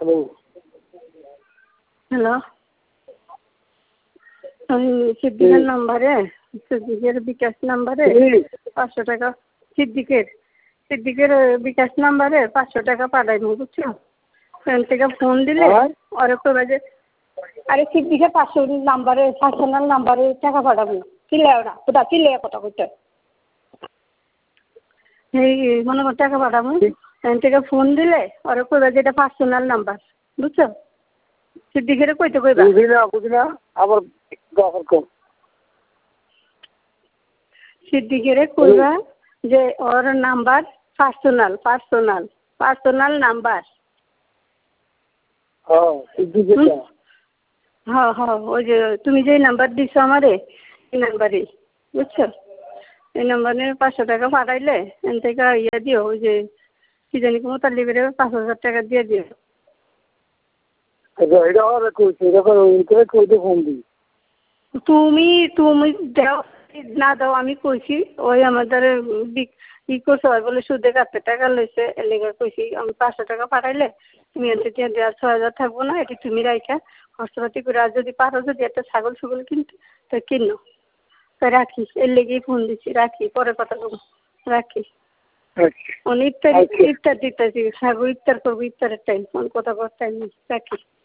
Hello, আমি সিদ্দিকের নাম্বারে, সিদ্দিকের বিকাশ নাম্বারে 500 টাকা, সিদ্দিকের বিকাশ নাম্বারে 500 টাকা পাঠাইনি, বুঝছো? ফোন থেকে ফোন দিলে ওরে কইবা যে, আরে সিদ্দিকের 500 নাম্বারে, পার্সোনাল নাম্বারে টাকা পাঠাবো। চিল্লায় ওরা, কোথা চিল্লায় কথা কইতে। এই মনে কর টাকা পাঠাবো, ফোন থেকে ফোন দিলে ওরে কইবা যে এটা পার্সোনাল নাম্বার, বুঝছো? সিদ্দিকের কইতে কইবা। বুঝিনা আবার সিদ্দিকের কইবা যে ওর নাম্বার পার্সোনাল নাম্বার। হ্যাঁ হ্যাঁ, ওই যে তুমি যে নাম্বার দিছো আমারে, এই নাম্বারে, বুঝছো? এই নাম্বারে 500 টাকা পাঠাইলে এন থেকে ইয়ে দিও, ওই যে কি জানি মোতালিবের 5,000 টাকা দিয়ে দিও। তুমি তুমি দাও না দাও আমি কইছি, ওই আমাদের ই করছে বলে সুদে 4 টাকা লইছে, এর লেগে কইছি আমি 500 টাকা পাঠাইলে তুমি এনতে দিয়ে দেওয়ার 6,000 থাকবো না, এটি তুমি রাইখা খরচপাতি করে, আর যদি পারো যদি একটা ছাগল কিনতে তো কিনো। তো রাখি, এর লেগেই ফোন দিচ্ছি, রাখি, পরে কথা বলবো, রাখি। ইফতার দিতেছি, ছাগল ইফতার করবো, ইফতারের টাইম, ফোন কথা বলার টাইম নেই, রাখি।